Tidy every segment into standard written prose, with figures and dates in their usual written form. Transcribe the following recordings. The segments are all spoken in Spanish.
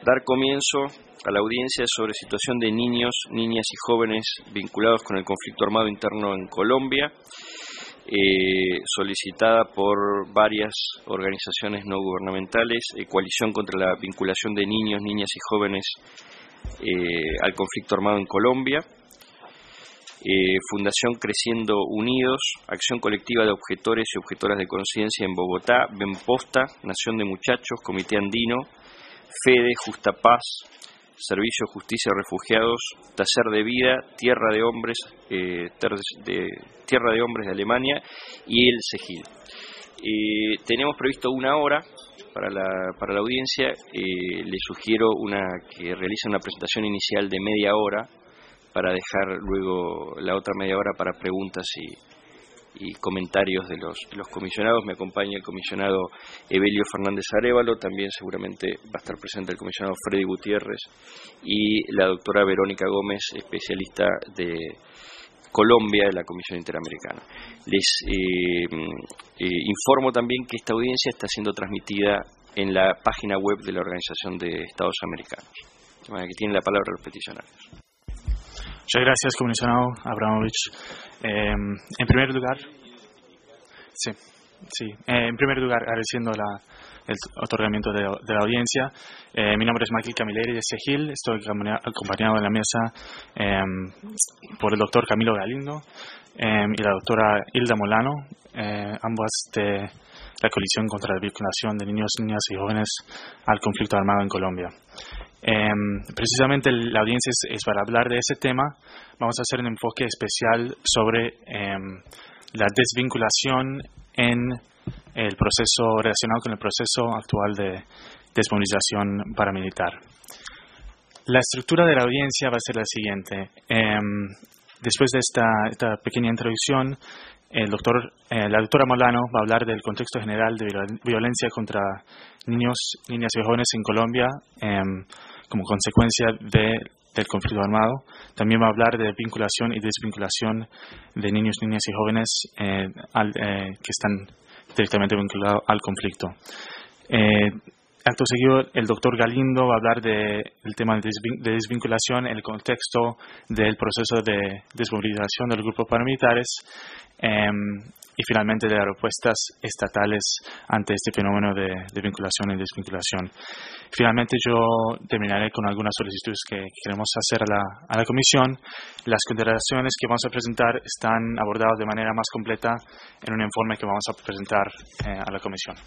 dar comienzo a la audiencia sobre situación de niños, niñas y jóvenes vinculados con el conflicto armado interno en Colombia, solicitada por varias organizaciones no gubernamentales, Coalición contra la Vinculación de Niños, Niñas y Jóvenes al Conflicto Armado en Colombia, Fundación Creciendo Unidos, Acción Colectiva de Objetores y Objetoras de Conciencia en Bogotá, Benposta, Nación de Muchachos, Comité Andino, Fede, Justa Paz, Servicio Justicia Refugiados, Taller de Vida, Tierra de Hombres de Alemania y el CEGIL. Tenemos previsto 1 hora para la audiencia. Les sugiero que realicen una presentación inicial de media hora para dejar luego la otra media hora para preguntas y comentarios de los comisionados. Me acompaña el comisionado Evelio Fernández Arévalo, también seguramente va a estar presente el comisionado Freddy Gutiérrez y la doctora Verónica Gómez, especialista de Colombia de la Comisión Interamericana. Les informo también que esta audiencia está siendo transmitida en la página web de la Organización de Estados Americanos. De manera que tienen la palabra los peticionarios. Muchas gracias, comisionado Abramovich. En primer lugar, agradeciendo el otorgamiento de la audiencia. Mi nombre es Michael Camilleri de CEGIL. Estoy acompañado en la mesa por el doctor Camilo Galindo y la doctora Hilda Molano, ambas de la Coalición contra la Vinculación de Niños, Niñas y Jóvenes al Conflicto Armado en Colombia. Precisamente la audiencia es para hablar de ese tema. Vamos a hacer un enfoque especial sobre la desvinculación en el proceso relacionado con el proceso actual de desmovilización paramilitar. La estructura de la audiencia va a ser la siguiente. Después de esta pequeña introducción, la doctora Molano va a hablar del contexto general de violencia contra niños, niñas y jóvenes en Colombia como consecuencia del conflicto armado. También va a hablar de vinculación y desvinculación de niños, niñas y jóvenes que están directamente vinculados al conflicto. Acto seguido, el doctor Galindo va a hablar del tema de desvinculación en el contexto del proceso de desmovilización de los grupos paramilitares y finalmente de las respuestas estatales ante este fenómeno de vinculación y desvinculación. Finalmente yo terminaré con algunas solicitudes que queremos hacer a la comisión. Las consideraciones que vamos a presentar están abordadas de manera más completa en un informe que vamos a presentar a la comisión.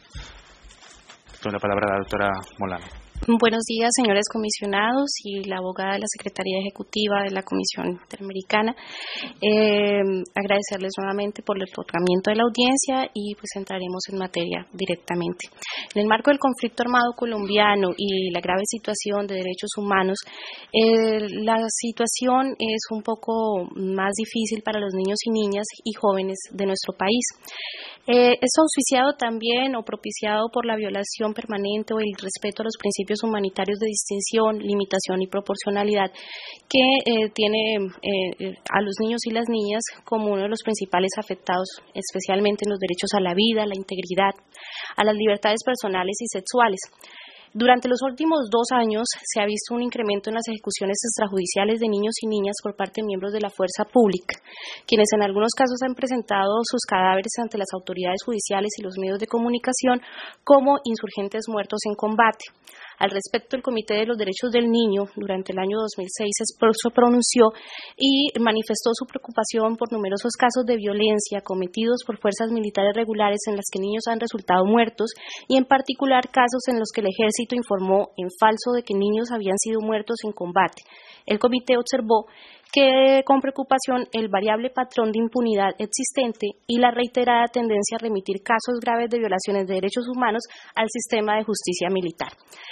Doy la palabra a la doctora Molano. Buenos días, señores comisionados y la abogada de la Secretaría Ejecutiva de la Comisión Interamericana. Agradecerles nuevamente por el otorgamiento de la audiencia y pues entraremos en materia directamente. En el marco del conflicto armado colombiano y la grave situación de derechos humanos, la situación es un poco más difícil para los niños y niñas y jóvenes de nuestro país. Es auspiciado también o propiciado por la violación permanente o el respeto a los principios humanitarios de distinción, limitación y proporcionalidad que tiene a los niños y las niñas como uno de los principales afectados, especialmente en los derechos a la vida, a la integridad, a las libertades personales y sexuales. Durante los últimos 2 años se ha visto un incremento en las ejecuciones extrajudiciales de niños y niñas por parte de miembros de la fuerza pública, quienes en algunos casos han presentado sus cadáveres ante las autoridades judiciales y los medios de comunicación como insurgentes muertos en combate. Al respecto, el Comité de los Derechos del Niño, durante el año 2006, se pronunció y manifestó su preocupación por numerosos casos de violencia cometidos por fuerzas militares regulares en las que niños han resultado muertos y, en particular, casos en los que el Ejército informó en falso de que niños habían sido muertos en combate. El Comité observó que con preocupación el variable patrón de impunidad existente y la reiterada tendencia a remitir casos graves de violaciones de derechos humanos al sistema de justicia militar.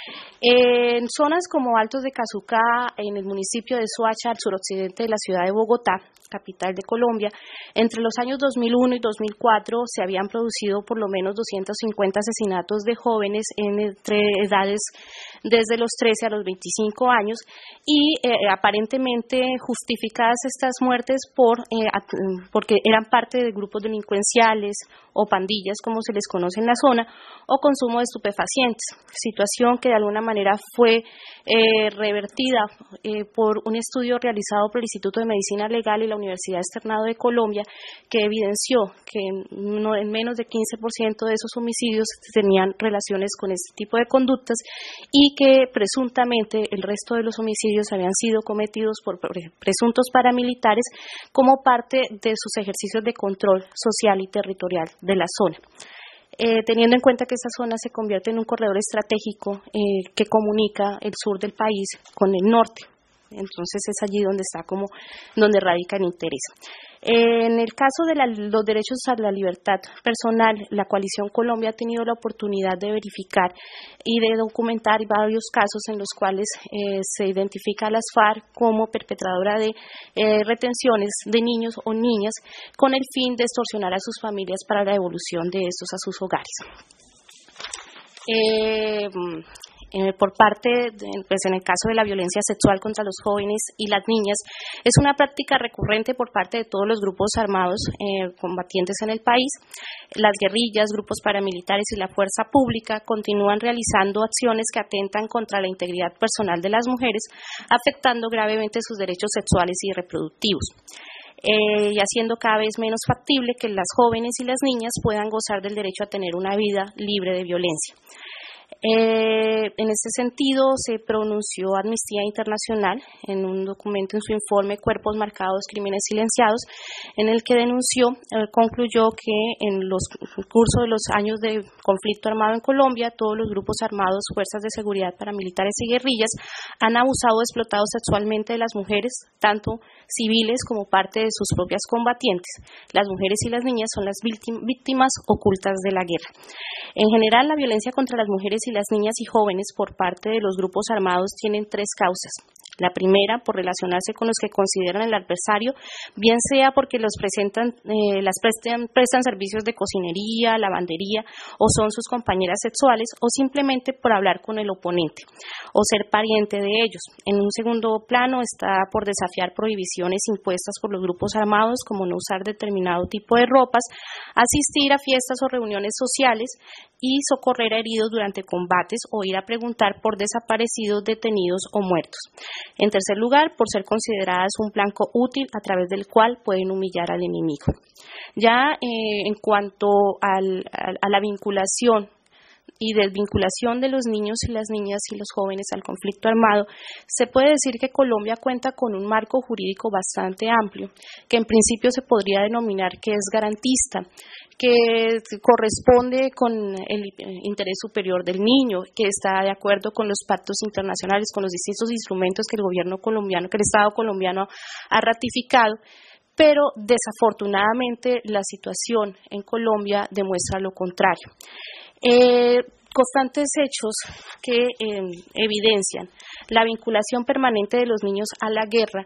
En zonas como Altos de Cazucá, en el municipio de Soacha, al suroccidente de la ciudad de Bogotá, capital de Colombia. Entre los años 2001 y 2004 se habían producido por lo menos 250 asesinatos de jóvenes entre edades desde los 13 a los 25 años y aparentemente justificadas estas muertes porque eran parte de grupos delincuenciales o pandillas, como se les conoce en la zona, o consumo de estupefacientes, situación que de alguna manera fue revertida por un estudio realizado por el Instituto de Medicina Legal y la Universidad Externado de Colombia, que evidenció que en menos de 15% de esos homicidios tenían relaciones con este tipo de conductas y que presuntamente el resto de los homicidios habían sido cometidos por presuntos paramilitares como parte de sus ejercicios de control social y territorial de la zona. Teniendo en cuenta que esta zona se convierte en un corredor estratégico que comunica el sur del país con el norte, entonces es allí donde radica el interés. En el caso de los derechos a la libertad personal, la Coalición Colombia ha tenido la oportunidad de verificar y de documentar varios casos en los cuales se identifica a las FARC como perpetradora de retenciones de niños o niñas con el fin de extorsionar a sus familias para la devolución de estos a sus hogares. Por parte, pues en el caso de la violencia sexual contra los jóvenes y las niñas, es una práctica recurrente por parte de todos los grupos armados combatientes en el país. Las guerrillas, grupos paramilitares y la fuerza pública continúan realizando acciones que atentan contra la integridad personal de las mujeres, afectando gravemente sus derechos sexuales y reproductivos. Y haciendo cada vez menos factible que las jóvenes y las niñas puedan gozar del derecho a tener una vida libre de violencia. En ese sentido, se pronunció Amnistía Internacional en un documento, en su informe Cuerpos Marcados, Crímenes Silenciados, en el que concluyó que en los curso de los años de conflicto armado en Colombia, todos los grupos armados, fuerzas de seguridad, paramilitares y guerrillas han abusado o explotado sexualmente de las mujeres, tanto civiles como parte de sus propias combatientes. Las mujeres y las niñas son las víctimas ocultas de la guerra. En general, la violencia contra las mujeres y las niñas y jóvenes por parte de los grupos armados tienen tres causas. La primera, por relacionarse con los que consideran el adversario, bien sea porque prestan servicios de cocinería, lavandería o son sus compañeras sexuales, o simplemente por hablar con el oponente o ser pariente de ellos. En un segundo plano está por desafiar prohibiciones impuestas por los grupos armados, como no usar determinado tipo de ropas, asistir a fiestas o reuniones sociales y socorrer a heridos durante combates o ir a preguntar por desaparecidos, detenidos o muertos. En tercer lugar, por ser consideradas un blanco útil a través del cual pueden humillar al enemigo. Ya en cuanto a la vinculación y desvinculación de los niños y las niñas y los jóvenes al conflicto armado, se puede decir que Colombia cuenta con un marco jurídico bastante amplio, que en principio se podría denominar que es garantista, que corresponde con el interés superior del niño, que está de acuerdo con los pactos internacionales, con los distintos instrumentos que el Estado colombiano ha ratificado. Pero desafortunadamente la situación en Colombia demuestra lo contrario. Constantes hechos que evidencian la vinculación permanente de los niños a la guerra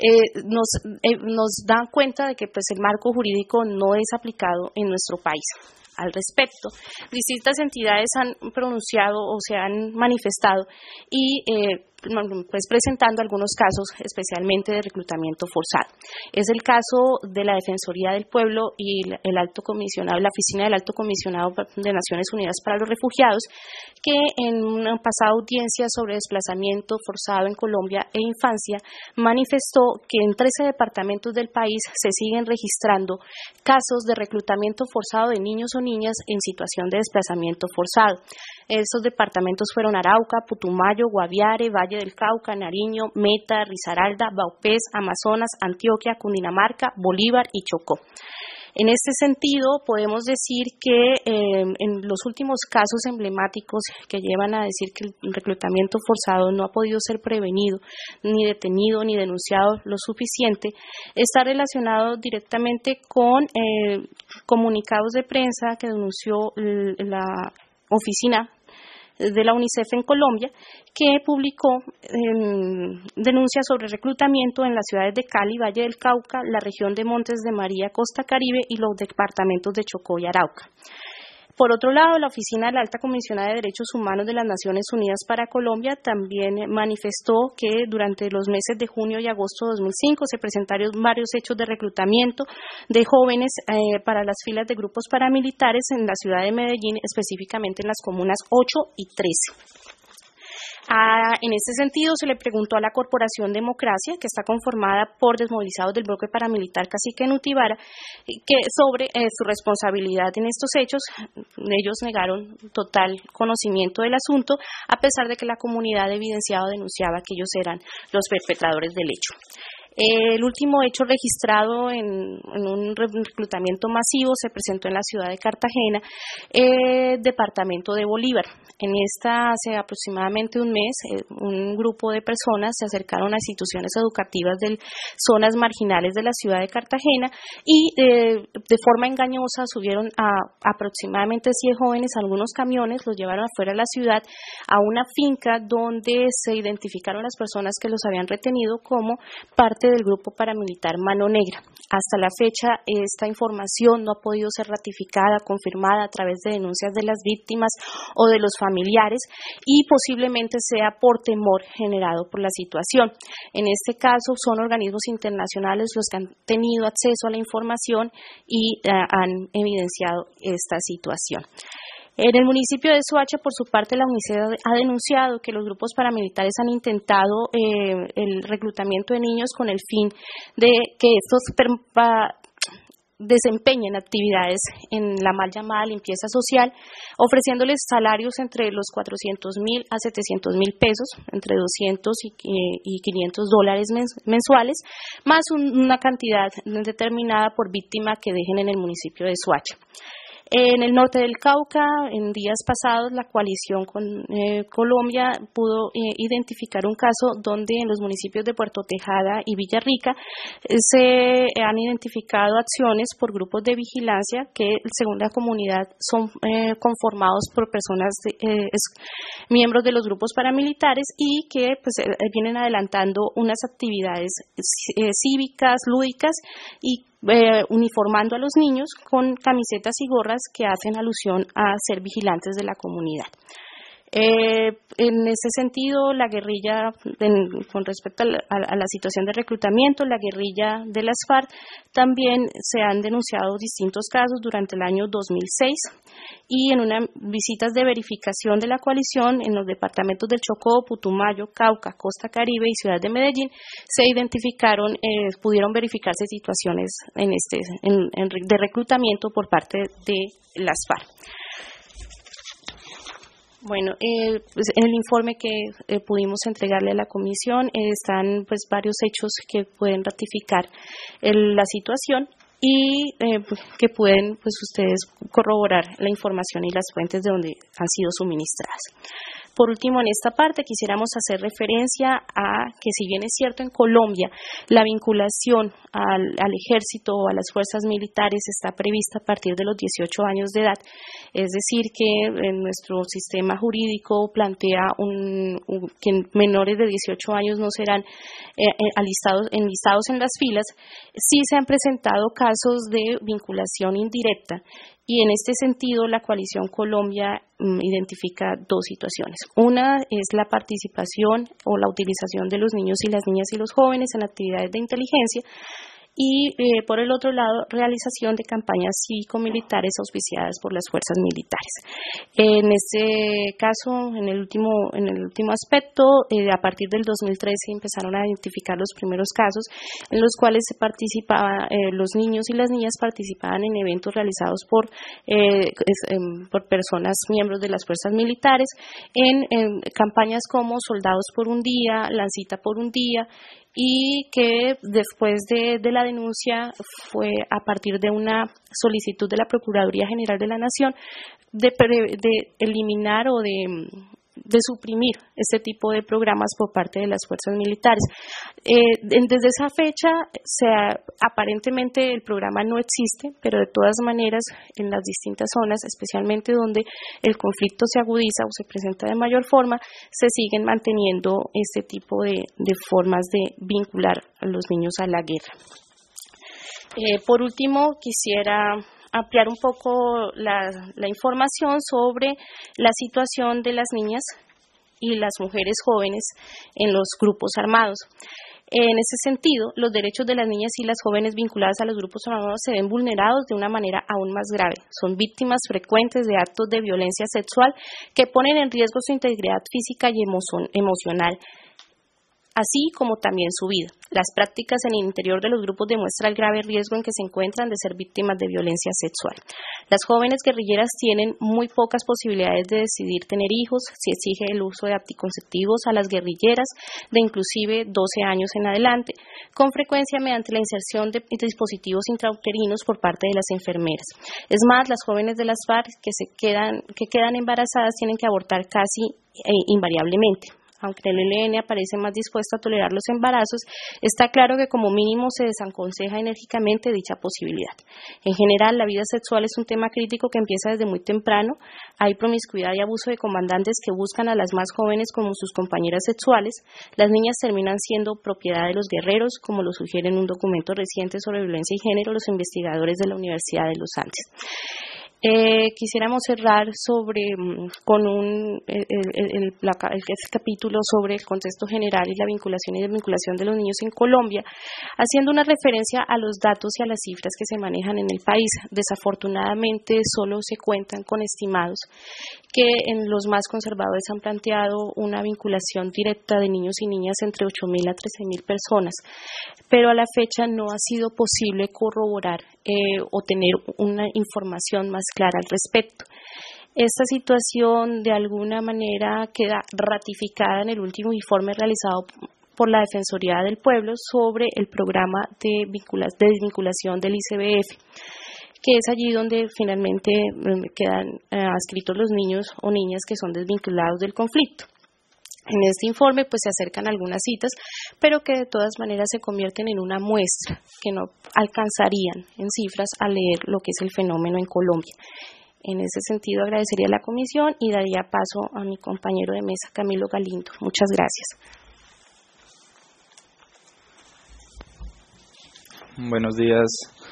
nos dan cuenta de que pues, el marco jurídico no es aplicado en nuestro país. Al respecto, distintas entidades han pronunciado o se han manifestado y pues presentando algunos casos especialmente de reclutamiento forzado. Es el caso de la Defensoría del Pueblo y el Alto Comisionado, la Oficina del Alto Comisionado de Naciones Unidas para los Refugiados, que en una pasada audiencia sobre desplazamiento forzado en Colombia e infancia manifestó que en 13 departamentos del país se siguen registrando casos de reclutamiento forzado de niños o niñas en situación de desplazamiento forzado. Estos departamentos fueron Arauca, Putumayo, Guaviare, Valle del Cauca, Nariño, Meta, Risaralda, Vaupés, Amazonas, Antioquia, Cundinamarca, Bolívar y Chocó. En este sentido, podemos decir que en los últimos casos emblemáticos que llevan a decir que el reclutamiento forzado no ha podido ser prevenido, ni detenido, ni denunciado lo suficiente, está relacionado directamente con comunicados de prensa que denunció la Oficina de la UNICEF en Colombia, que publicó denuncias sobre reclutamiento en las ciudades de Cali, Valle del Cauca, la región de Montes de María, Costa Caribe y los departamentos de Chocó y Arauca. Por otro lado, la Oficina de la Alta Comisionada de Derechos Humanos de las Naciones Unidas para Colombia también manifestó que durante los meses de junio y agosto de 2005 se presentaron varios hechos de reclutamiento de jóvenes para las filas de grupos paramilitares en la ciudad de Medellín, específicamente en las comunas 8 y 13. En este sentido, se le preguntó a la Corporación Democracia, que está conformada por desmovilizados del bloque paramilitar Cacique Nutibara, sobre su responsabilidad en estos hechos. Ellos negaron total conocimiento del asunto, a pesar de que la comunidad evidenciado denunciaba que ellos eran los perpetradores del hecho. El último hecho registrado en un reclutamiento masivo se presentó en la ciudad de Cartagena, departamento de Bolívar. En esta, hace aproximadamente un mes, un grupo de personas se acercaron a instituciones educativas de zonas marginales de la ciudad de Cartagena y de forma engañosa subieron a aproximadamente 100 jóvenes a algunos camiones, los llevaron afuera de la ciudad a una finca donde se identificaron las personas que los habían retenido como parte del grupo paramilitar Mano Negra. Hasta la fecha, esta información no ha podido ser ratificada, confirmada a través de denuncias de las víctimas o de los familiares, y posiblemente sea por temor generado por la situación. En este caso, son organismos internacionales los que han tenido acceso a la información y han evidenciado esta situación. En el municipio de Soacha, por su parte, la UNICEF ha denunciado que los grupos paramilitares han intentado el reclutamiento de niños con el fin de que estos desempeñen actividades en la mal llamada limpieza social, ofreciéndoles salarios entre los 400.000 a 700.000 pesos, entre 200 y 500 dólares mensuales, más una cantidad determinada por víctima que dejen en el municipio de Soacha. En el norte del Cauca, en días pasados, la coalición con Colombia pudo identificar un caso donde en los municipios de Puerto Tejada y Villarrica se han identificado acciones por grupos de vigilancia que, según la comunidad, son conformados por personas miembros de los grupos paramilitares y que pues, vienen adelantando unas actividades cívicas, lúdicas y uniformando a los niños con camisetas y gorras que hacen alusión a ser vigilantes de la comunidad. En ese sentido, la guerrilla, con respecto a la situación de reclutamiento, la guerrilla de las FARC, también se han denunciado distintos casos durante el año 2006 y en unas visitas de verificación de la coalición en los departamentos del Chocó, Putumayo, Cauca, Costa Caribe y Ciudad de Medellín, se identificaron, pudieron verificarse situaciones de reclutamiento por parte de las FARC. Bueno, pues en el informe que pudimos entregarle a la comisión están pues varios hechos que pueden ratificar la situación y que pueden pues ustedes corroborar la información y las fuentes de donde han sido suministradas. Por último, en esta parte quisiéramos hacer referencia a que, si bien es cierto en Colombia la vinculación al ejército o a las fuerzas militares está prevista a partir de los 18 años de edad, es decir, que en nuestro sistema jurídico plantea que menores de 18 años no serán enlistados en las filas, sí se han presentado casos de vinculación indirecta. Y en este sentido, la Coalición Colombia identifica dos situaciones. Una es la participación o la utilización de los niños y las niñas y los jóvenes en actividades de inteligencia y, por el otro lado, realización de campañas cívico-militares auspiciadas por las fuerzas militares. En este caso, en el último aspecto, a partir del 2013 empezaron a identificar los primeros casos en los cuales se participaba, los niños y las niñas participaban en eventos realizados por personas miembros de las fuerzas militares en campañas como Soldados por un Día, Lancita por un Día, y que después de la denuncia fue a partir de una solicitud de la Procuraduría General de la Nación de eliminar o de suprimir este tipo de programas por parte de las fuerzas militares. Desde esa fecha, aparentemente el programa no existe, pero de todas maneras en las distintas zonas, especialmente donde el conflicto se agudiza o se presenta de mayor forma, se siguen manteniendo este tipo de formas de vincular a los niños a la guerra. Por último, quisiera ampliar un poco la información sobre la situación de las niñas y las mujeres jóvenes en los grupos armados. En ese sentido, los derechos de las niñas y las jóvenes vinculadas a los grupos armados se ven vulnerados de una manera aún más grave. Son víctimas frecuentes de actos de violencia sexual que ponen en riesgo su integridad física y emocional, así como también su vida. Las prácticas en el interior de los grupos demuestran el grave riesgo en que se encuentran de ser víctimas de violencia sexual. Las jóvenes guerrilleras tienen muy pocas posibilidades de decidir tener hijos, se exige el uso de anticonceptivos a las guerrilleras de inclusive 12 años en adelante, con frecuencia mediante la inserción de dispositivos intrauterinos por parte de las enfermeras. Es más, las jóvenes de las FARC que quedan embarazadas tienen que abortar casi invariablemente. Aunque el ELN aparece más dispuesto a tolerar los embarazos, está claro que como mínimo se desaconseja enérgicamente dicha posibilidad. En general, la vida sexual es un tema crítico que empieza desde muy temprano. Hay promiscuidad y abuso de comandantes que buscan a las más jóvenes como sus compañeras sexuales. Las niñas terminan siendo propiedad de los guerreros, como lo sugiere en un documento reciente sobre violencia y género los investigadores de la Universidad de los Andes. Quisiéramos cerrar con el capítulo sobre el contexto general y la vinculación y desvinculación de los niños en Colombia, haciendo una referencia a los datos y a las cifras que se manejan en el país. Desafortunadamente, solo se cuentan con estimados que en los más conservadores han planteado una vinculación directa de niños y niñas entre 8.000 a 13.000 personas, pero a la fecha no ha sido posible corroborar o tener una información más clara al respecto. Esta situación de alguna manera queda ratificada en el último informe realizado por la Defensoría del Pueblo sobre el programa de desvinculación del ICBF, que es allí donde finalmente quedan adscritos los niños o niñas que son desvinculados del conflicto. En este informe pues se acercan algunas citas, pero que de todas maneras se convierten en una muestra que no alcanzarían en cifras a leer lo que es el fenómeno en Colombia. En ese sentido agradecería a la comisión y daría paso a mi compañero de mesa, Camilo Galindo. Muchas gracias. Buenos días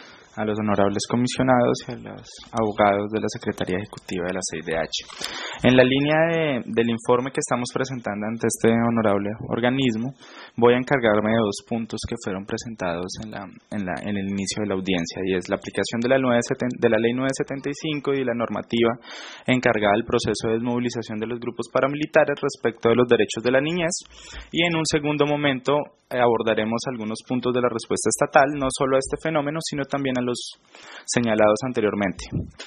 a los honorables comisionados y a los abogados de la Secretaría Ejecutiva de la CIDH. En la línea del informe que estamos presentando ante este honorable organismo, voy a encargarme de dos puntos que fueron presentados en el inicio de la audiencia, y es la aplicación de la Ley 975 y la normativa encargada del proceso de desmovilización de los grupos paramilitares respecto de los derechos de la niñez, y en un segundo momento abordaremos algunos puntos de la respuesta estatal, no solo a este fenómeno, sino también a los señalados anteriormente.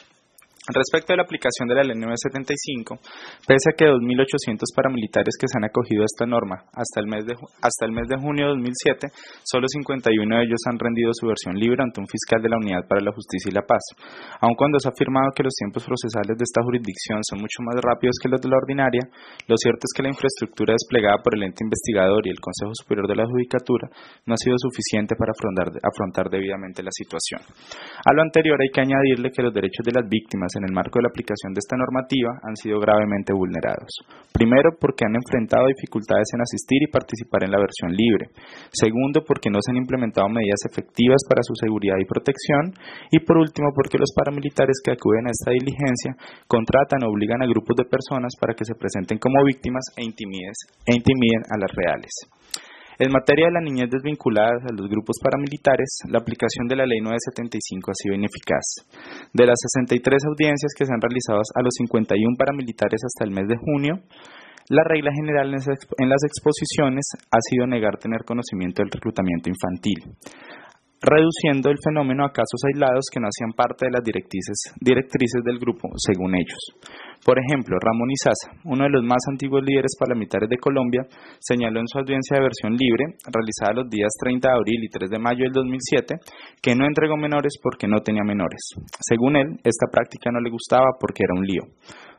Respecto a la aplicación de la Ley 975, pese a que 2.800 paramilitares que se han acogido a esta norma hasta el mes de junio de 2007, solo 51 de ellos han rendido su versión libre ante un fiscal de la Unidad para la Justicia y la Paz. Aun cuando se ha afirmado que los tiempos procesales de esta jurisdicción son mucho más rápidos que los de la ordinaria, lo cierto es que la infraestructura desplegada por el ente investigador y el Consejo Superior de la Judicatura no ha sido suficiente para afrontar debidamente la situación. A lo anterior hay que añadirle que los derechos de las víctimas en el marco de la aplicación de esta normativa han sido gravemente vulnerados. Primero, porque han enfrentado dificultades en asistir y participar en la versión libre. Segundo, porque no se han implementado medidas efectivas para su seguridad y protección. Y por último, porque los paramilitares que acuden a esta diligencia contratan o obligan a grupos de personas para que se presenten como víctimas e intimiden a las reales. En materia de la niñez desvinculada a los grupos paramilitares, la aplicación de la Ley 975 ha sido ineficaz. De las 63 audiencias que se han realizado a los 51 paramilitares hasta el mes de junio, la regla general en las exposiciones ha sido negar tener conocimiento del reclutamiento infantil, reduciendo el fenómeno a casos aislados que no hacían parte de las directrices del grupo, según ellos. Por ejemplo, Ramón Izaza, uno de los más antiguos líderes paramilitares de Colombia, señaló en su audiencia de versión libre, realizada los días 30 de abril y 3 de mayo del 2007, que no entregó menores porque no tenía menores. Según él, esta práctica no le gustaba porque era un lío.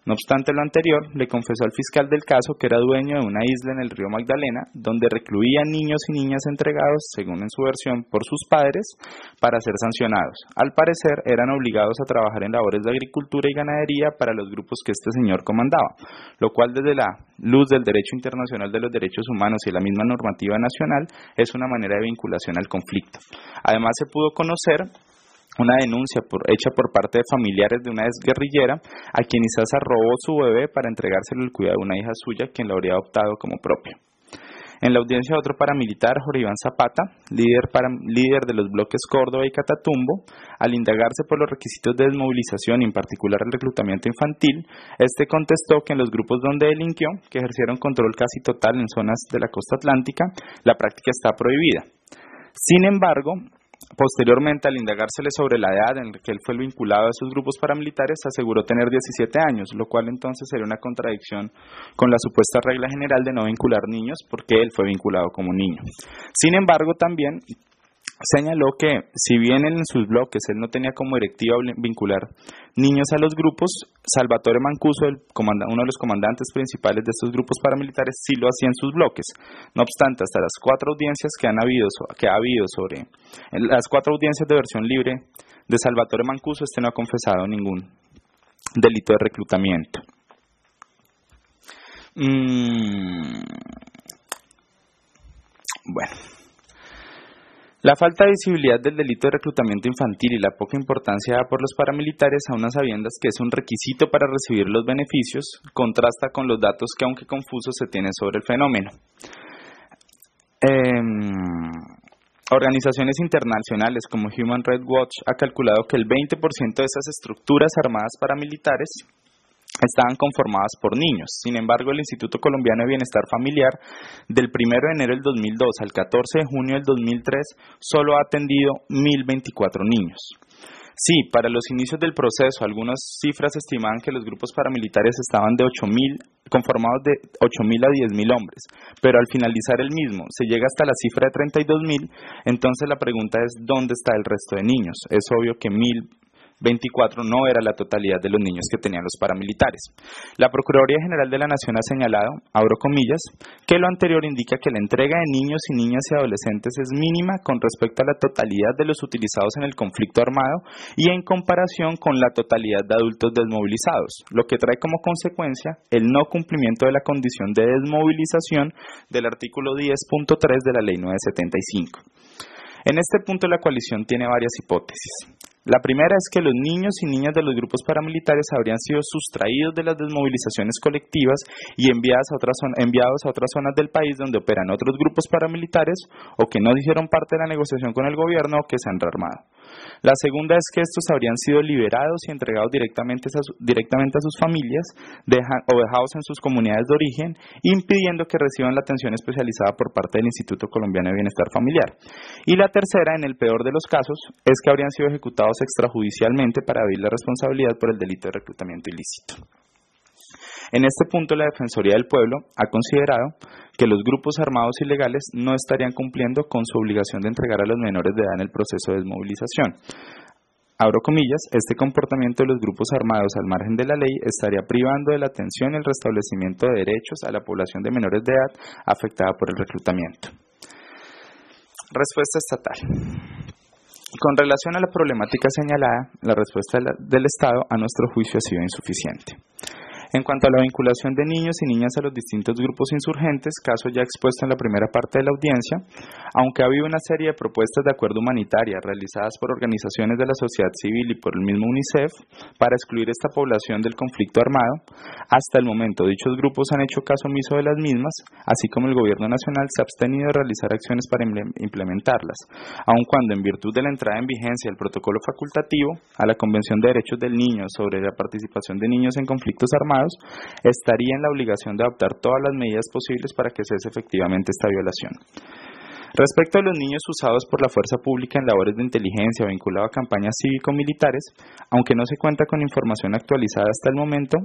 No obstante lo anterior, le confesó al fiscal del caso que era dueño de una isla en el río Magdalena, donde recluía niños y niñas entregados, según en su versión, por sus padres, para ser sancionados. Al parecer, eran obligados a trabajar en labores de agricultura y ganadería para los grupos que este señor comandaba, lo cual desde la luz del derecho internacional de los derechos humanos y la misma normativa nacional es una manera de vinculación al conflicto. Además, se pudo conocer una denuncia hecha por parte de familiares de una exguerrillera a quien Izaza robó su bebé para entregárselo al cuidado de una hija suya quien lo habría adoptado como propio. En la audiencia de otro paramilitar, Jorge Iván Zapata, líder de los bloques Córdoba y Catatumbo, al indagarse por los requisitos de desmovilización y en particular el reclutamiento infantil, este contestó que en los grupos donde delinquió, que ejercieron control casi total en zonas de la costa atlántica, la práctica está prohibida. Sin embargo, posteriormente, al indagársele sobre la edad en la que él fue vinculado a esos grupos paramilitares, aseguró tener 17 años, lo cual entonces sería una contradicción con la supuesta regla general de no vincular niños, porque él fue vinculado como niño. Sin embargo, también señaló que, si bien en sus bloques él no tenía como directiva vincular niños a los grupos, Salvatore Mancuso, uno de los comandantes principales de estos grupos paramilitares, sí lo hacía en sus bloques. No obstante, hasta las 4 audiencias que ha habido sobre las 4 audiencias de versión libre de Salvatore Mancuso, este no ha confesado ningún delito de reclutamiento. Bueno. La falta de visibilidad del delito de reclutamiento infantil y la poca importancia dada por los paramilitares a unas sabiendas que es un requisito para recibir los beneficios contrasta con los datos que, aunque confusos, se tienen sobre el fenómeno. Organizaciones internacionales como Human Rights Watch ha calculado que el 20% de esas estructuras armadas paramilitares estaban conformadas por niños. Sin embargo, el Instituto Colombiano de Bienestar Familiar, del 1 de enero del 2002 al 14 de junio del 2003, solo ha atendido 1.024 niños. Sí, para los inicios del proceso, algunas cifras estimaban que los grupos paramilitares estaban conformados de 8.000 a 10.000 hombres, pero al finalizar el mismo se llega hasta la cifra de 32.000, entonces la pregunta es ¿dónde está el resto de niños? Es obvio que 1.024 no era la totalidad de los niños que tenían los paramilitares. La Procuraduría General de la Nación ha señalado, abro comillas, que lo anterior indica que la entrega de niños y niñas y adolescentes es mínima con respecto a la totalidad de los utilizados en el conflicto armado y en comparación con la totalidad de adultos desmovilizados, lo que trae como consecuencia el no cumplimiento de la condición de desmovilización del artículo 10.3 de la Ley 975. En este punto la coalición tiene varias hipótesis. La primera es que los niños y niñas de los grupos paramilitares habrían sido sustraídos de las desmovilizaciones colectivas y enviados a otras zonas del país donde operan otros grupos paramilitares o que no hicieron parte de la negociación con el gobierno o que se han rearmado. La segunda es que estos habrían sido liberados y entregados directamente a sus familias o dejados en sus comunidades de origen, impidiendo que reciban la atención especializada por parte del Instituto Colombiano de Bienestar Familiar. Y la tercera, en el peor de los casos, es que habrían sido ejecutados extrajudicialmente para evadir la responsabilidad por el delito de reclutamiento ilícito. En este punto, la Defensoría del Pueblo ha considerado que los grupos armados ilegales no estarían cumpliendo con su obligación de entregar a los menores de edad en el proceso de desmovilización. Abro comillas, este comportamiento de los grupos armados al margen de la ley estaría privando de la atención y el restablecimiento de derechos a la población de menores de edad afectada por el reclutamiento. Respuesta estatal. Con relación a la problemática señalada, la respuesta del Estado, a nuestro juicio, ha sido insuficiente. En cuanto a la vinculación de niños y niñas a los distintos grupos insurgentes, caso ya expuesto en la primera parte de la audiencia, aunque ha habido una serie de propuestas de acuerdo humanitaria realizadas por organizaciones de la sociedad civil y por el mismo UNICEF para excluir esta población del conflicto armado, hasta el momento dichos grupos han hecho caso omiso de las mismas, así como el gobierno nacional se ha abstenido de realizar acciones para implementarlas, aun cuando en virtud de la entrada en vigencia del protocolo facultativo a la Convención de Derechos del Niño sobre la participación de niños en conflictos armados, estaría en la obligación de adoptar todas las medidas posibles para que cese efectivamente esta violación. Respecto a los niños usados por la fuerza pública en labores de inteligencia o vinculados a campañas cívico-militares, aunque no se cuenta con información actualizada hasta el momento,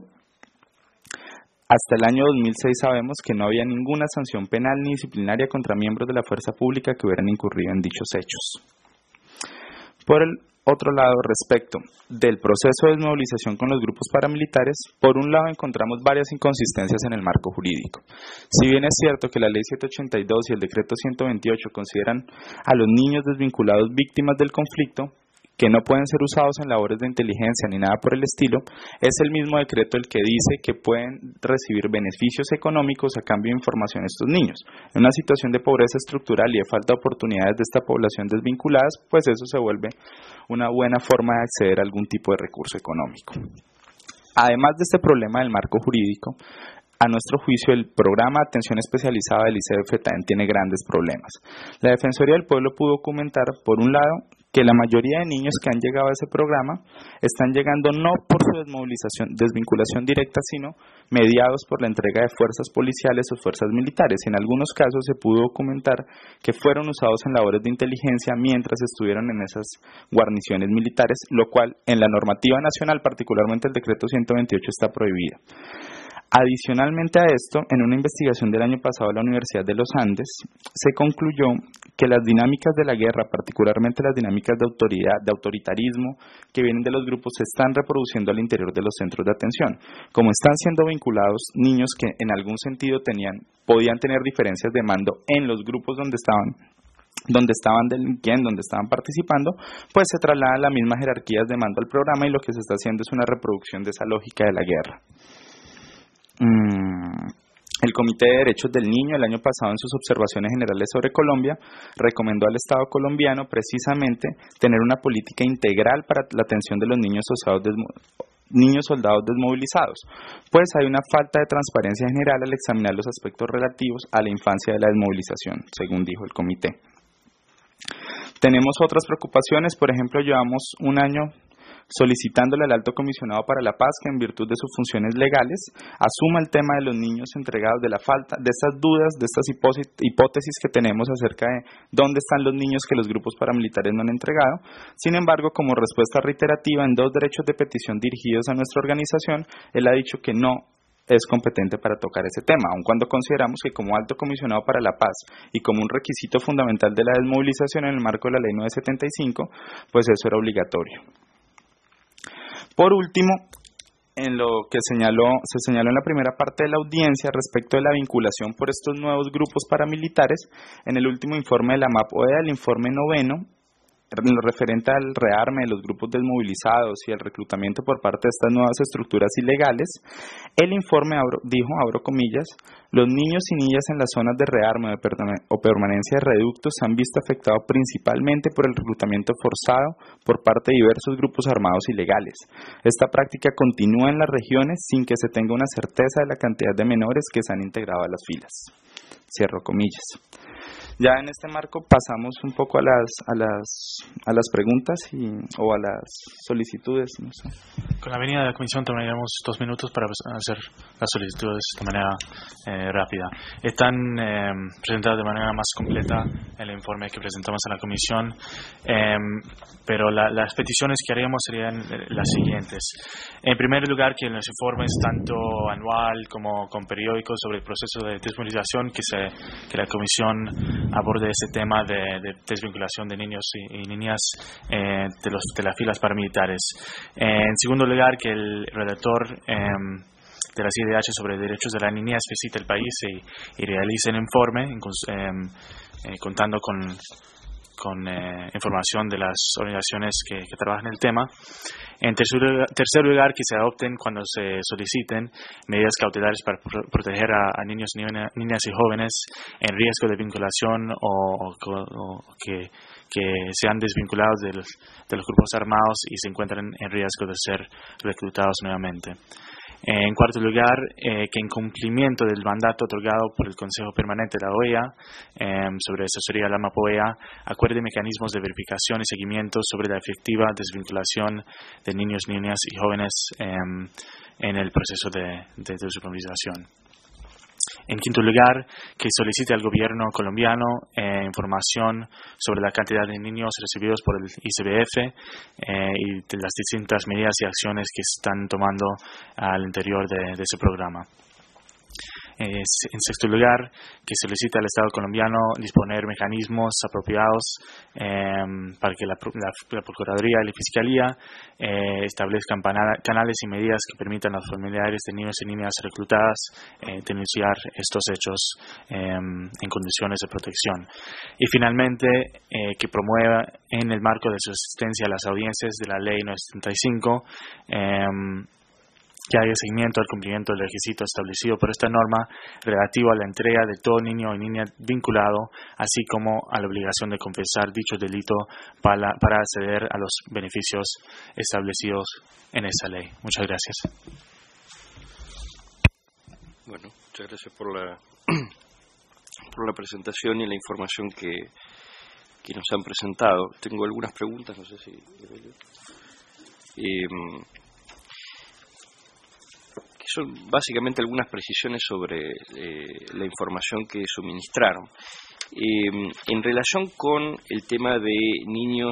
hasta el año 2006 sabemos que no había ninguna sanción penal ni disciplinaria contra miembros de la fuerza pública que hubieran incurrido en dichos hechos. otro lado, respecto del proceso de desmovilización con los grupos paramilitares, por un lado encontramos varias inconsistencias en el marco jurídico. Si bien es cierto que la Ley 782 y el Decreto 128 consideran a los niños desvinculados víctimas del conflicto, que no pueden ser usados en labores de inteligencia ni nada por el estilo, es el mismo decreto el que dice que pueden recibir beneficios económicos a cambio de información estos niños. En una situación de pobreza estructural y de falta de oportunidades de esta población desvinculadas, pues eso se vuelve una buena forma de acceder a algún tipo de recurso económico. Además de este problema del marco jurídico, a nuestro juicio, el programa de atención especializada del ICBF también tiene grandes problemas. La Defensoría del Pueblo pudo documentar, por un lado, que la mayoría de niños que han llegado a ese programa están llegando no por su desvinculación directa, sino mediados por la entrega de fuerzas policiales o fuerzas militares. En algunos casos se pudo documentar que fueron usados en labores de inteligencia mientras estuvieron en esas guarniciones militares, lo cual en la normativa nacional, particularmente el decreto 128, está prohibido. Adicionalmente a esto, en una investigación del año pasado de la Universidad de los Andes, se concluyó que las dinámicas de la guerra, particularmente las dinámicas de autoridad, de autoritarismo que vienen de los grupos, se están reproduciendo al interior de los centros de atención. Como están siendo vinculados niños que en algún sentido podían tener diferencias de mando en los grupos donde estaban delinquiendo, donde estaban participando, pues se traslada la misma jerarquías de mando al programa y lo que se está haciendo es una reproducción de esa lógica de la guerra. El Comité de Derechos del Niño el año pasado en sus observaciones generales sobre Colombia recomendó al Estado colombiano precisamente tener una política integral para la atención de los niños soldados desmovilizados, pues hay una falta de transparencia general al examinar los aspectos relativos a la infancia de la desmovilización, según dijo el comité. Tenemos otras preocupaciones, por ejemplo, llevamos un año solicitándole al Alto Comisionado para la Paz que en virtud de sus funciones legales asuma el tema de los niños entregados, de la falta, de estas dudas, de estas hipótesis que tenemos acerca de dónde están los niños que los grupos paramilitares no han entregado. Sin embargo, como respuesta reiterativa en 2 derechos de petición dirigidos a nuestra organización, él ha dicho que no es competente para tocar ese tema, aun cuando consideramos que como Alto Comisionado para la Paz y como un requisito fundamental de la desmovilización en el marco de la Ley 975, pues eso era obligatorio. Por último, en lo que se señaló en la primera parte de la audiencia respecto de la vinculación por estos nuevos grupos paramilitares, en el último informe de la MAP-OEA, el informe 9º, en lo referente al rearme de los grupos desmovilizados y al reclutamiento por parte de estas nuevas estructuras ilegales, el informe dijo, abro comillas, los niños y niñas en las zonas de rearme o permanencia de reductos se han visto afectados principalmente por el reclutamiento forzado por parte de diversos grupos armados ilegales. Esta práctica continúa en las regiones sin que se tenga una certeza de la cantidad de menores que se han integrado a las filas. Cierro comillas. Ya en este marco pasamos un poco a las preguntas o a las solicitudes. No sé. Con la venida de la comisión tomaríamos 2 minutos para hacer las solicitudes de manera rápida. Están presentadas de manera más completa en el informe que presentamos a la comisión, pero las peticiones que haríamos serían las siguientes. En primer lugar, que en los informes tanto anual como con periódicos sobre el proceso de desmovilización que la comisión aborde este tema de desvinculación de niños y niñas de las filas paramilitares. En segundo lugar, que el redactor de la CIDH sobre derechos de la niñez visite el país y realice un informe contando con información de las organizaciones que trabajan en el tema. En tercer lugar, que se adopten cuando se soliciten medidas cautelares para proteger a niños, niñas y jóvenes en riesgo de vinculación o que sean desvinculados de los grupos armados y se encuentren en riesgo de ser reclutados nuevamente. En cuarto lugar, que en cumplimiento del mandato otorgado por el Consejo Permanente de la OEA sobre asesoría a la MAP-OEA, acuerde mecanismos de verificación y seguimiento sobre la efectiva desvinculación de niños, niñas y jóvenes en el proceso de desmovilización. En quinto lugar, que solicite al gobierno colombiano información sobre la cantidad de niños recibidos por el ICBF y de las distintas medidas y acciones que están tomando al interior de ese programa. En sexto lugar, que solicita al Estado colombiano disponer mecanismos apropiados para que la Procuraduría y la Fiscalía establezcan canales y medidas que permitan a los familiares de niños y niñas reclutadas denunciar estos hechos en condiciones de protección. Y finalmente, que promueva en el marco de su asistencia a las audiencias de la Ley 975 que haya seguimiento al cumplimiento del requisito establecido por esta norma relativo a la entrega de todo niño o niña vinculado, así como a la obligación de confesar dicho delito para acceder a los beneficios establecidos en esa ley. Muchas gracias. Bueno, muchas gracias por la presentación y la información que nos han presentado. Tengo algunas preguntas, no sé si que son básicamente algunas precisiones sobre la información que suministraron. En relación con el tema de niños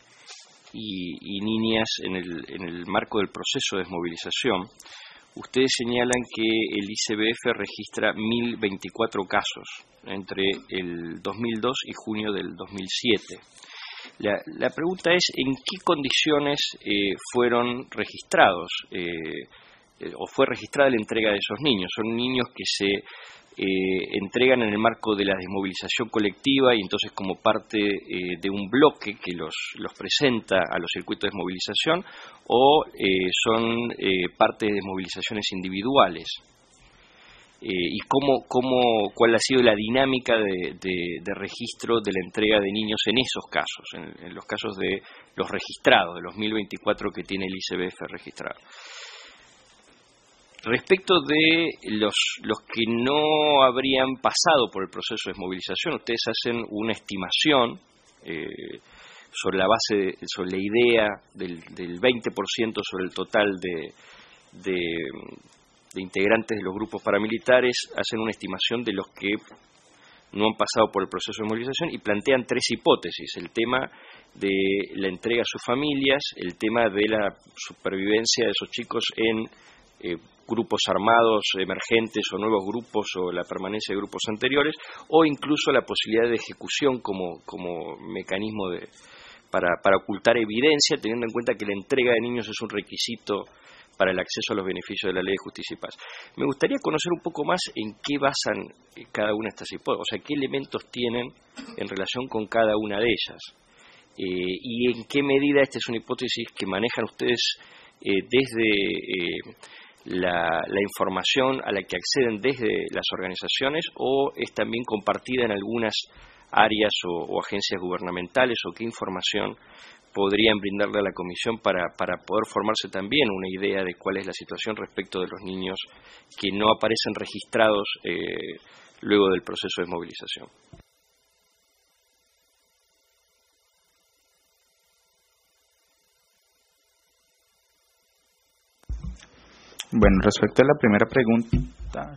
y niñas en el marco del proceso de desmovilización, ustedes señalan que el ICBF registra 1.024 casos entre el 2002 y junio del 2007. La pregunta es, ¿en qué condiciones fueron registrados o fue registrada la entrega de esos niños? ¿Son niños que se entregan en el marco de la desmovilización colectiva y entonces como parte de un bloque que los presenta a los circuitos de desmovilización, o son parte de desmovilizaciones individuales? ¿Y cuál ha sido la dinámica de registro de la entrega de niños en esos casos, en los casos de los registrados, de los 1.024 que tiene el ICBF registrado? Respecto de los que no habrían pasado por el proceso de desmovilización, ustedes hacen una estimación sobre la idea del 20% sobre el total de integrantes de los grupos paramilitares, hacen una estimación de los que no han pasado por el proceso de desmovilización y plantean tres hipótesis: el tema de la entrega a sus familias, el tema de la supervivencia de esos chicos en grupos armados emergentes o nuevos grupos, o la permanencia de grupos anteriores, o incluso la posibilidad de ejecución como mecanismo para ocultar evidencia, teniendo en cuenta que la entrega de niños es un requisito para el acceso a los beneficios de la Ley de Justicia y Paz. Me gustaría conocer un poco más en qué basan cada una de estas hipótesis, o sea, qué elementos tienen en relación con cada una de ellas, y en qué medida esta es una hipótesis que manejan ustedes desde la información a la que acceden desde las organizaciones, o es también compartida en algunas áreas o agencias gubernamentales, o qué información podrían brindarle a la Comisión para poder formarse también una idea de cuál es la situación respecto de los niños que no aparecen registrados luego del proceso de desmovilización. Bueno, respecto a la primera pregunta,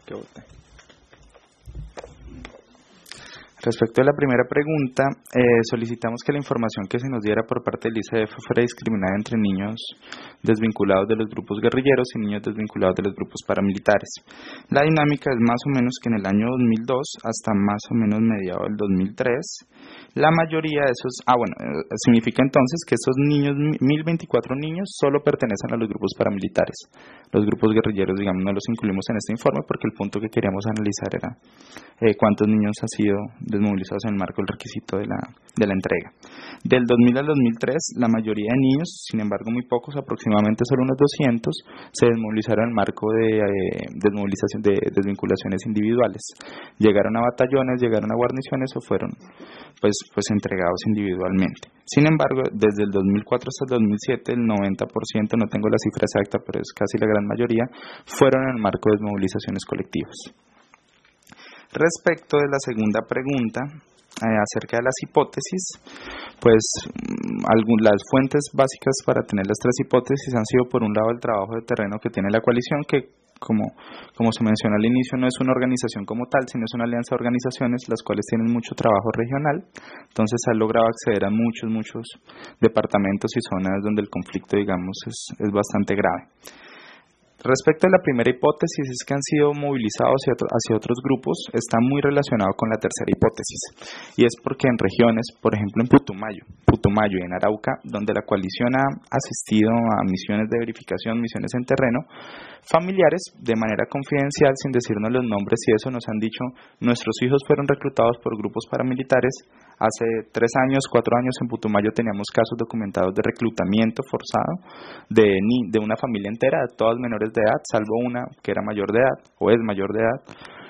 solicitamos que la información que se nos diera por parte del ICBF fuera discriminada entre niños desvinculados de los grupos guerrilleros y niños desvinculados de los grupos paramilitares. La dinámica es más o menos que en el año 2002 hasta más o menos mediados del 2003, la mayoría de esos, significa entonces que esos niños, 1.024 niños, solo pertenecen a los grupos paramilitares. Los grupos guerrilleros, digamos, no los incluimos en este informe porque el punto que queríamos analizar era cuántos niños han sido desmovilizados en el marco del requisito de la entrega. Del 2000 al 2003, la mayoría de niños, sin embargo muy pocos, aproximadamente solo unos 200, se desmovilizaron en el marco de desmovilización de desvinculaciones individuales. Llegaron a batallones, llegaron a guarniciones o fueron pues entregados individualmente. Sin embargo, desde el 2004 hasta el 2007, el 90%, no tengo la cifra exacta, pero es casi la gran mayoría, fueron en el marco de desmovilizaciones colectivas. Respecto de la segunda pregunta, acerca de las hipótesis, pues las fuentes básicas para tener las tres hipótesis han sido, por un lado, el trabajo de terreno que tiene la coalición, que como se mencionó al inicio, no es una organización como tal, sino es una alianza de organizaciones, las cuales tienen mucho trabajo regional. Entonces han logrado acceder a muchos departamentos y zonas donde el conflicto, digamos, es bastante grave. Respecto a la primera hipótesis, es que han sido movilizados hacia otros grupos, está muy relacionado con la tercera hipótesis, y es porque en regiones, por ejemplo en Putumayo y en Arauca, donde la coalición ha asistido a misiones de verificación, misiones en terreno, familiares de manera confidencial, sin decirnos los nombres y eso, nos han dicho: nuestros hijos fueron reclutados por grupos paramilitares. Hace 3 años, 4 años en Putumayo teníamos casos documentados de reclutamiento forzado de una familia entera, todas menores de edad, salvo una que era mayor de edad o es mayor de edad,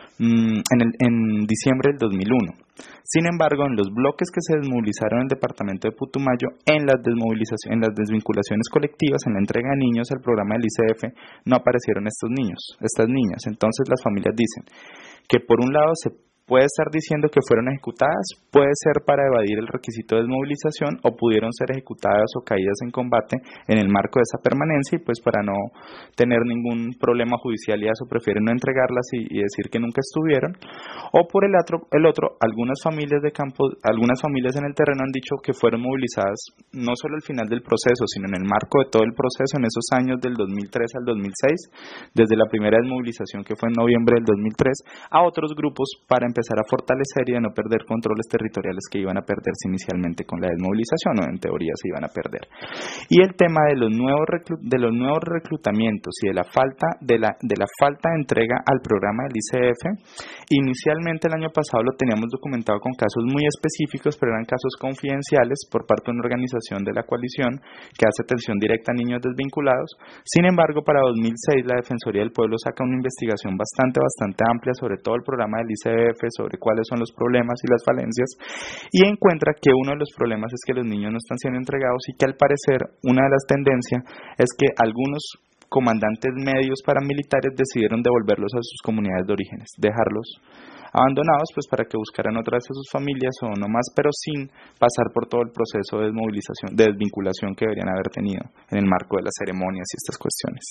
en diciembre del 2001. Sin embargo, en los bloques que se desmovilizaron en el departamento de Putumayo, en las desvinculaciones colectivas, en la entrega de niños al programa del ICF, no aparecieron estos niños, estas niñas. Entonces las familias dicen que por un lado se puede estar diciendo que fueron ejecutadas, puede ser para evadir el requisito de desmovilización, o pudieron ser ejecutadas o caídas en combate en el marco de esa permanencia, y pues para no tener ningún problema judicial y eso prefieren no entregarlas y decir que nunca estuvieron. O por el otro, algunas familias de campo, algunas familias en el terreno han dicho que fueron movilizadas no solo al final del proceso, sino en el marco de todo el proceso, en esos años del 2003 al 2006, desde la primera desmovilización que fue en noviembre del 2003, a otros grupos para empezar a fortalecer y a no perder controles territoriales que iban a perderse inicialmente con la desmovilización, o en teoría se iban a perder. Y el tema de los nuevos reclutamientos y de la falta de entrega al programa del ICF, inicialmente el año pasado lo teníamos documentado con casos muy específicos, pero eran casos confidenciales por parte de una organización de la coalición que hace atención directa a niños desvinculados. Sin embargo, para 2006 la Defensoría del Pueblo saca una investigación bastante amplia sobre todo el programa del ICF, sobre cuáles son los problemas y las falencias, y encuentra que uno de los problemas es que los niños no están siendo entregados, y que al parecer una de las tendencias es que algunos comandantes medios paramilitares decidieron devolverlos a sus comunidades de orígenes, dejarlos abandonados pues para que buscaran otra vez a sus familias o no más, pero sin pasar por todo el proceso de desmovilización, de desvinculación que deberían haber tenido en el marco de las ceremonias y estas cuestiones.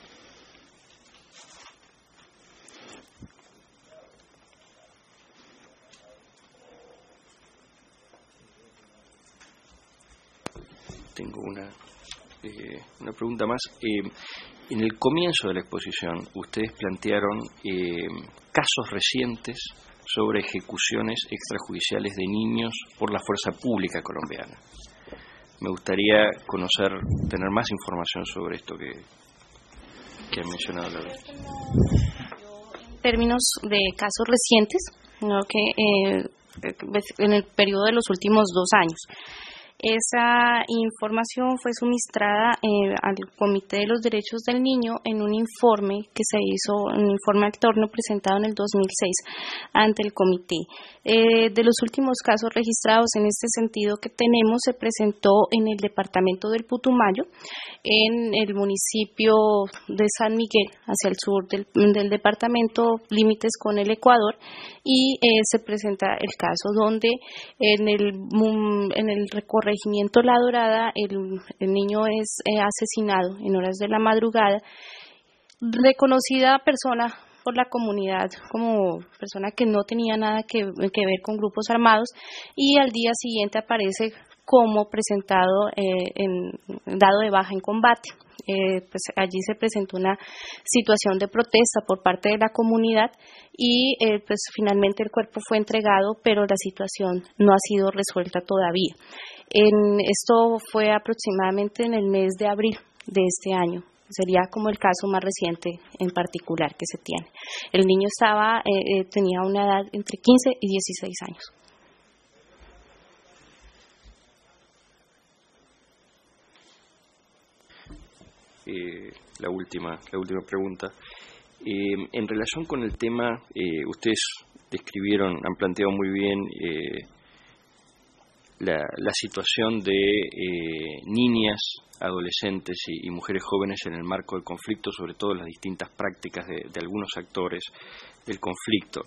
Tengo una pregunta más. En el comienzo de la exposición, ustedes plantearon casos recientes sobre ejecuciones extrajudiciales de niños por la fuerza pública colombiana. Me gustaría tener más información sobre esto que han mencionado la vez. En términos de casos recientes, ¿no? Que en el periodo de los últimos 2 años. Esa información fue suministrada al Comité de los Derechos del Niño en un informe que se hizo, un informe alterno presentado en el 2006 ante el comité. De los últimos casos registrados en este sentido que tenemos, se presentó en el departamento del Putumayo, en el municipio de San Miguel, hacia el sur del departamento, límites con el Ecuador, y se presenta el caso donde en el corregimiento La Dorada el niño es asesinado en horas de la madrugada, reconocida persona por la comunidad como persona que no tenía nada que ver con grupos armados, y al día siguiente aparece como presentado dado de baja en combate. Pues allí se presentó una situación de protesta por parte de la comunidad y pues finalmente el cuerpo fue entregado, pero la situación no ha sido resuelta todavía. Esto fue aproximadamente en el mes de abril de este año. Sería como el caso más reciente en particular que se tiene. El niño tenía una edad entre 15 y 16 años. La última pregunta. En relación con el tema, ustedes han planteado muy bien la situación de niñas, adolescentes y mujeres jóvenes en el marco del conflicto, sobre todo las distintas prácticas de algunos actores del conflicto.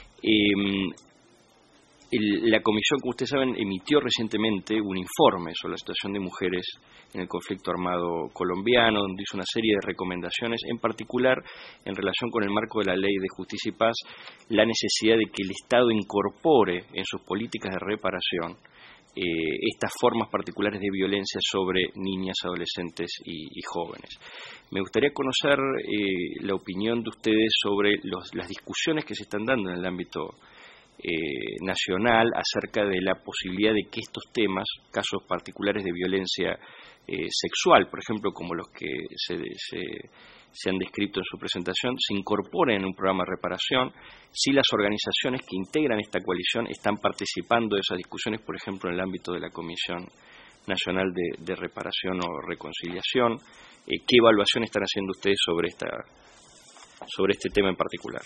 La comisión, como ustedes saben, emitió recientemente un informe sobre la situación de mujeres en el conflicto armado colombiano, donde hizo una serie de recomendaciones, en particular en relación con el marco de la Ley de Justicia y Paz, la necesidad de que el Estado incorpore en sus políticas de reparación estas formas particulares de violencia sobre niñas, adolescentes y jóvenes. Me gustaría conocer la opinión de ustedes sobre las discusiones que se están dando en el ámbito nacional acerca de la posibilidad de que estos temas, casos particulares de violencia sexual, por ejemplo, como los que se han descrito en su presentación, se incorporen en un programa de reparación, si las organizaciones que integran esta coalición están participando de esas discusiones, por ejemplo, en el ámbito de la Comisión Nacional de Reparación o Reconciliación, qué evaluación están haciendo ustedes sobre este tema en particular.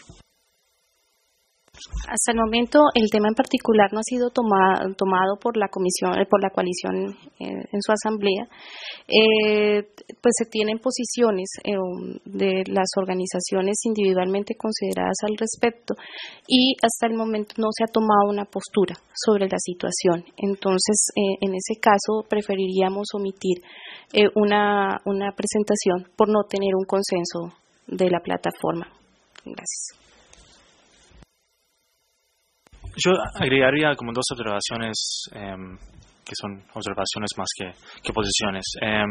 Hasta el momento el tema en particular no ha sido tomado por la comisión, por la coalición en su asamblea. Pues se tienen posiciones de las organizaciones individualmente consideradas al respecto y hasta el momento no se ha tomado una postura sobre la situación. Entonces, en ese caso preferiríamos omitir una presentación por no tener un consenso de la plataforma. Gracias. Yo agregaría como dos observaciones que son observaciones más que posiciones.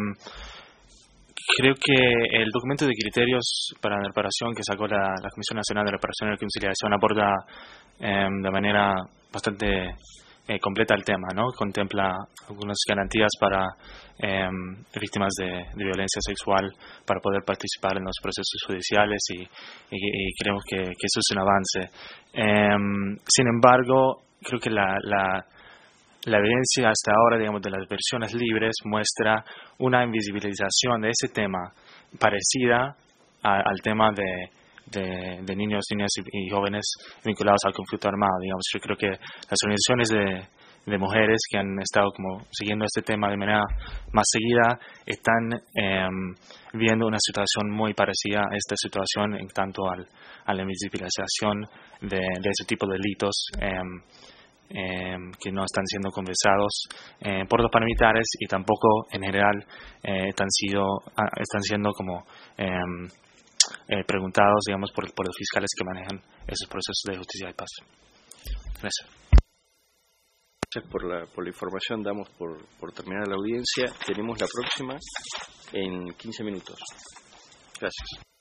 Creo que el documento de criterios para la reparación que sacó la Comisión Nacional de Reparación y Reconciliación aborda de manera bastante completa el tema, ¿no? Contempla algunas garantías para víctimas de violencia sexual para poder participar en los procesos judiciales y creemos que eso es un avance. Sin embargo, creo que la evidencia hasta ahora, digamos, de las versiones libres muestra una invisibilización de ese tema parecida al tema de niños, niñas y jóvenes vinculados al conflicto armado. Digamos, yo creo que las organizaciones de mujeres que han estado como siguiendo este tema de manera más seguida están viendo una situación muy parecida a esta situación en tanto a la invisibilización de ese tipo de delitos que no están siendo conversados por los paramilitares y tampoco en general están siendo como preguntados, digamos, por los fiscales que manejan esos procesos de justicia y paz. Gracias. Gracias por la información. Damos por terminada la audiencia. Tenemos la próxima en 15 minutos. Gracias.